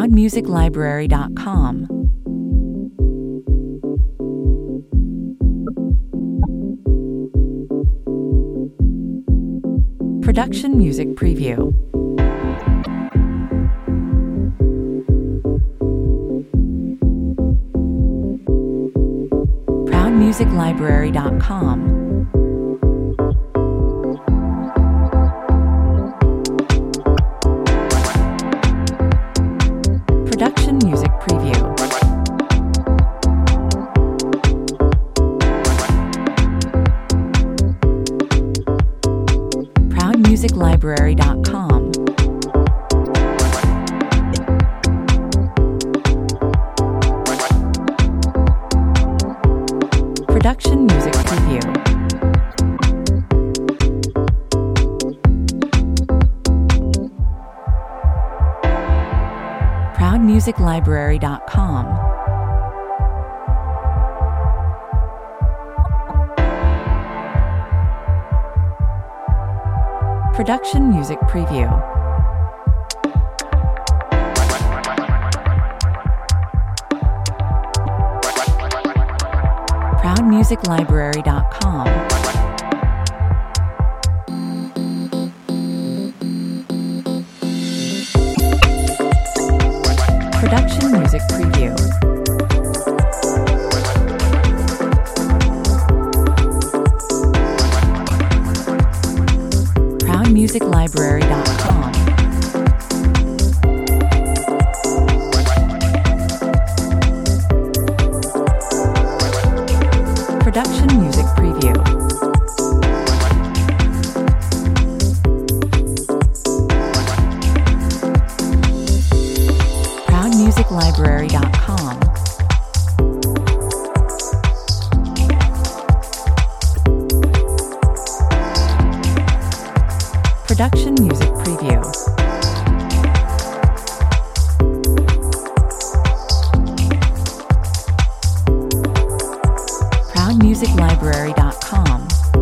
ProudMusicLibrary.com. Production Music Preview. ProudMusicLibrary.com. Production Music Preview. ProudMusicLibrary.com. Production Music Preview. ProudMusicLibrary.com. Production Music Preview. ProudMusicLibrary.com. Production Music Preview. ProudMusicLibrary.com. Production Music Preview. ProudMusicLibrary.com. Production Music Preview. ProudMusicLibrary.com.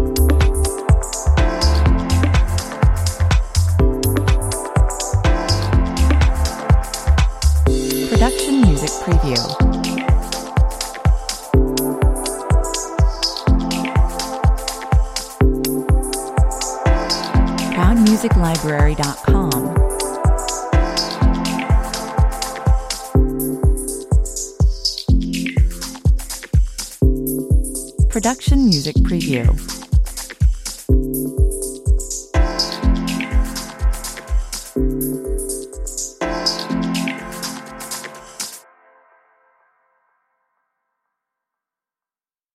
Production Music Preview. ProudMusicLibrary.com. Production Music Preview.